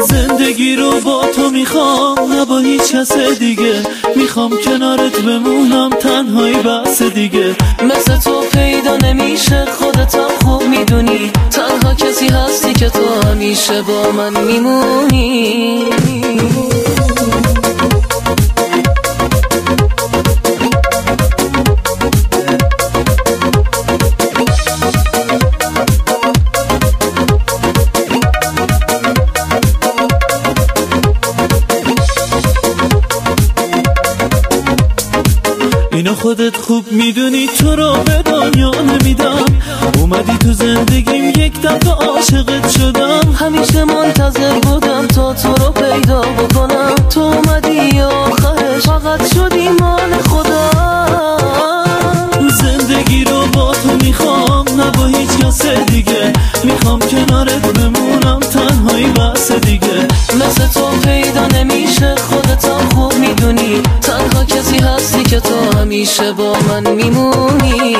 زندگی رو با تو میخوام نه با هیچ کس دیگه، میخوام کنارت بمونم تنهایی بس دیگه. مثل تو پیدا نمیشه خودتم خوب میدونی، تنها کسی هستی که تو همیشه با من میمونی. اینو خودت خوب میدونی، تو رو به دنیا نمیدم. اومدی تو زندگیم یک دفعه عاشقت شدم. همیشه منتظر بودم تا تو رو پیدا بکنم، تو اومدی آخرش فقط شدی مال خدا. زندگی رو با تو میخوام نه با هیچ کس دیگه، میخوام کنارت بمونم تنهایی بس دیگه. مثل تو پیدا نمیشه خودتم خوب میدونی، تنها کسی هستی که تو همیشه با من میمونی.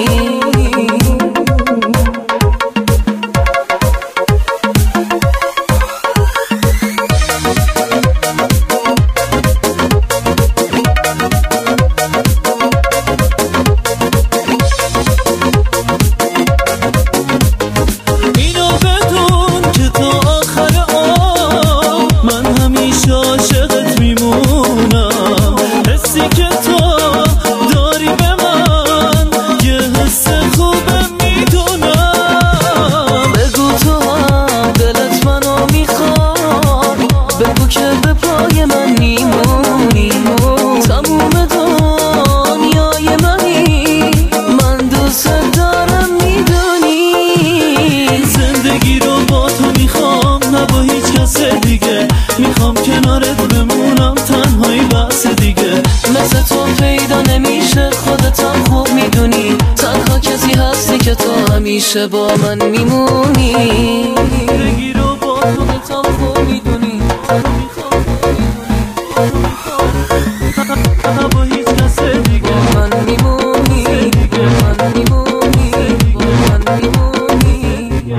میخوام کنارت بمونم تنهایی بس دیگه. مثل تو پیدا نمیشه خودتم خوب میدونی، تنها کسی هستی که تو همیشه با من میمونی. زندگی رو با خودتم خوب میدونی، تنها با هیچ کس دیگه من میمونی، من میمونی، من میمونی.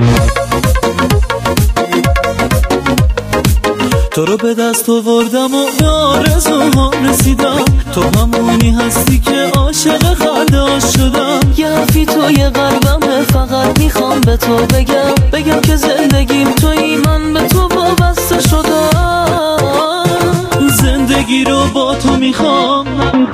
تو رو به دست آوردم و به آرزوهام رسیدم، تو همونی هستی که عاشق خنده‌هاش شدم. یه حرفی توی قلبمه فقط میخوام به تو بگم که زندگیم توی من به تو وابسته شدم. زندگی رو با تو میخوام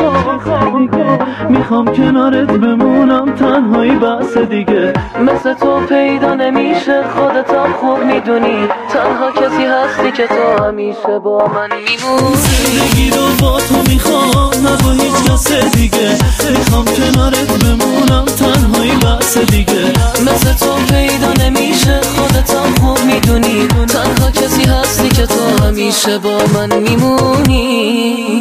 میخوام کنارت بمونم تنهایی بس دیگه. مثل تو پیدا نمیشه خودتم خوب میدونی، تنها کسی هستی که تو همیشه با من میمونی. زندگی رو با تو میخوام نه با هیچ کس دیگه، میخوام کنارت بمونم تنهایی بس دیگه. مثل تو پیدا نمیشه خودتم خوب میدونی، تنها کسی هستی که تو همیشه با من میمونی.